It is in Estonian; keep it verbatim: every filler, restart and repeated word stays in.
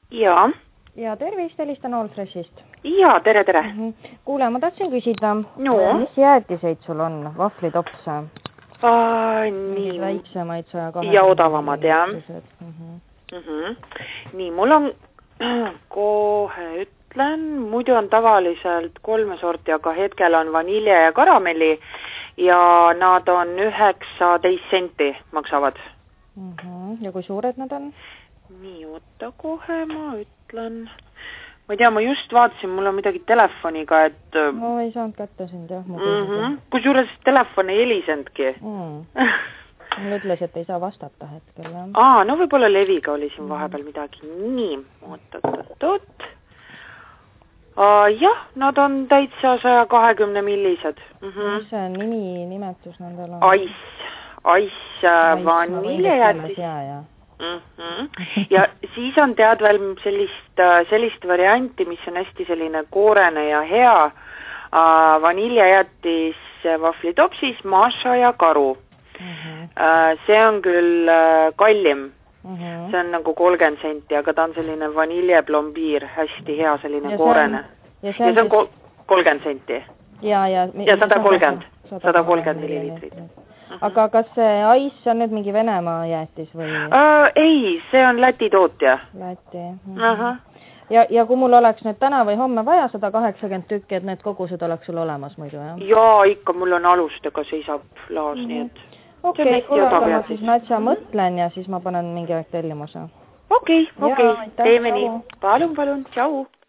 Jaa. Ja tervist, helistan Allfreshist. Jaa, tere, tere. Mm -hmm. Kuule, ma tahtsin küsida, no. mis jäätiseid sul on? Vahvlitops? Aa, nii. Väiksemaid saja kahekümne ja odavamad, jah. Mm -hmm. Mm -hmm. Nii, mul on, kohe ütlen, muidu on tavaliselt kolme sorti, aga hetkel on vanilje ja karamelli ja nad on üheksateist senti maksavad. Mm -hmm. Ja kui suured nad on? Nii, oota kohe, ma ütlen. Ma ei tea, ma just vaatasin, mul on midagi telefoniga, et... No ei saanud kätte sind, jah. Mm -hmm. Kusjuures telefon ei helisendki. Mm. Mul ütles, et ei saa vastata hetkel, jah. Aa, no võib-olla leviga oli siin vahepeal midagi. Nii, oot-oot-oot. Uh, jah, nad on täitsa saja kahekümne millised. Mm -hmm. Mis see nimi, nimetus nendel on? Ais, ais, ais vaniljejäätis. Ja, ja. Mm -hmm. ja siis on tead veel sellist, sellist varianti, mis on hästi selline koorene ja hea. Uh, vaniljejäätis vahvlitopsis, Maša ja Karu. Mm -hmm. uh, see on küll uh, kallim. Mm -hmm. See on nagu kolmkümmend senti, aga ta on selline vaniljeplombiir, hästi hea selline ja koorene. Ja see on, ja see on kol kolmkümmend senti. Ja, ja. Ja sada kolmkümmend. sada kolmkümmend milliliitrit. Aga kas see Ais on nüüd mingi Venemaa jäätis või? Uh, ei, see on Läti tootja. Läti. Mm -hmm. uh -huh. Ja, ja kui mul oleks nüüd täna või homme vaja sada kaheksakümmend tükki, et need kogused oleks sul olemas muidu, jah? Jaa, ikka, mul on alustega seisab laas, mm -hmm. nii et... Okei, okay, kuule, aga ma siis natsa mõtlen ja siis ma panen mingi aeg tellimuse. Okei, okay, okei, okay. Teeme nii. Palun, palun, tšau.